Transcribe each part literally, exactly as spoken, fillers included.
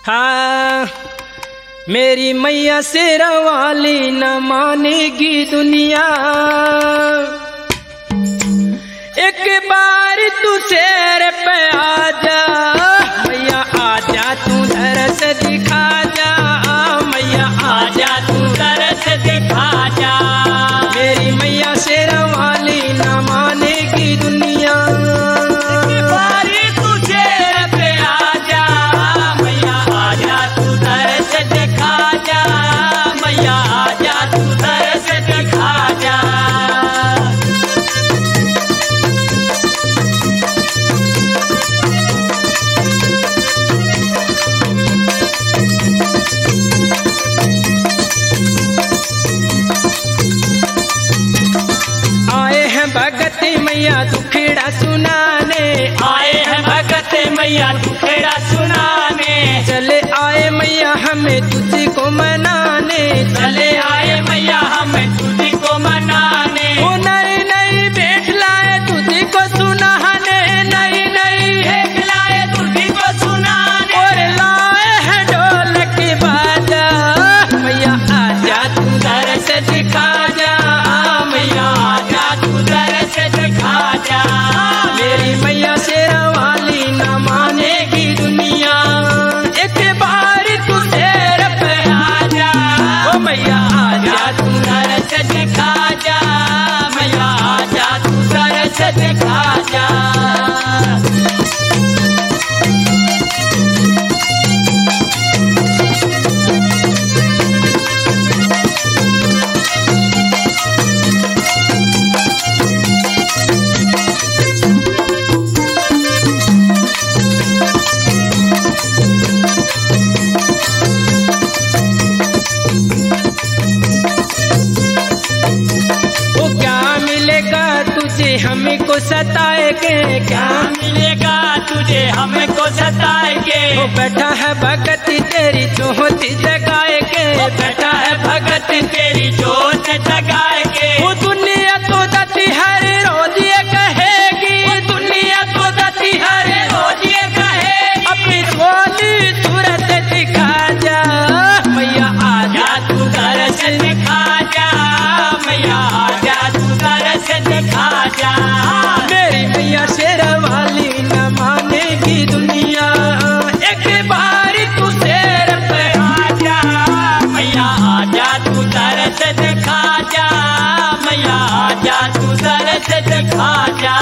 हाँ मेरी मैया शेरा वाली न मानेगी दुनिया, एक बार तू शेर पे आजा मैया, आजा तू दरस दिखा जा मैया, आजा तू दरस दिखा जा। मेरी मैया शेरा वाली न मानेगी दुनिया, एक बार तू शेर पे आजा मैया, आजा तू दरस दिखा जा मैया, आजा तू दरस दिखा जा। भगत मैया दुखड़ा सुनाने, आए हैं भगत मैया दुखड़ा सुनाने, चले आए मैया हमें तुझी को मनाने, चले आए मैया हमें तुझी को मनाने। वो नई नई भेंट लाए तुझी को सुनाने, नई नई भेंट लाए तुझी को सुनाने, और लाए हैं ढोलक बाजा मैया, आजा तू दरस दिखा जा मैया, आजा तू दरस दिखा जा। मेरी मैया शेरा वाली न मानेगी दुनिया, एक बार तू शेर पे आजा ओ मैया, आजा तू दरस दिखा जा मैया, आजा तू दरस दिखा जा। हमको सताएगे क्या मिलेगा तुझे, हमको सताएगे। वो बैठा है भगत तेरी जोत जगाएगे, बैठा है भगत तेरी जोत जगाएगे। वो दुनिया तो दती हर रोज ये कहेगी, दुनिया तो दती हर रोज ये कहेगी, अपनी सोनी सूरत दिखा जा मैया, आजा तू दरस दिखा जा मैया, आजा तू दरस दिखा जा। मेरी मैया शेरा वाली न मानेगी दुनिया, एक बार तू शेर पे आजा मैया, आजा तू दरस दिखा जा मैया, आजा तू दरस दिखा जा।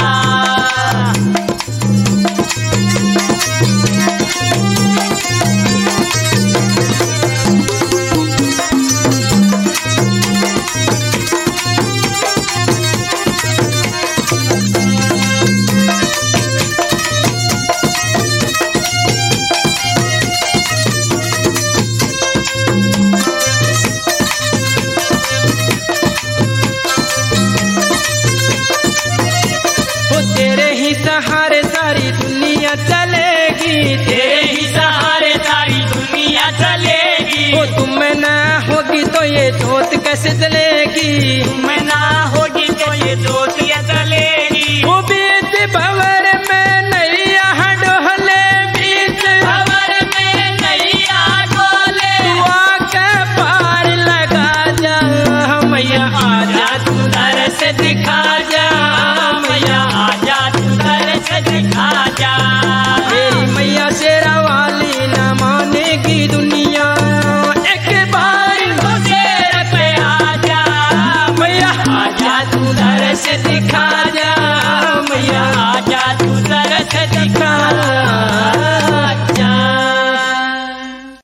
सहारे सारी दुनिया चलेगी, तेरे ही सहारे सारी दुनिया चलेगी। वो तुम में ना होगी तो ये जोत कैसे जलेगी, तुम में ना होगी तो ये जोत कैसे जलेगी। वो बीच भंवर में नैया डोले, बीच भंवर में नैया डोले, दुआ के पार लगा जा मैया, आजा तू दरस दिखा जा मैया, आजा दिखा जा। मेरी मैया शेरा वाली न मानेगी दुनिया, एक बार तू शेर पे आजा मैया, आजा तू दरस दिखा जा मैया, आजा तू दरस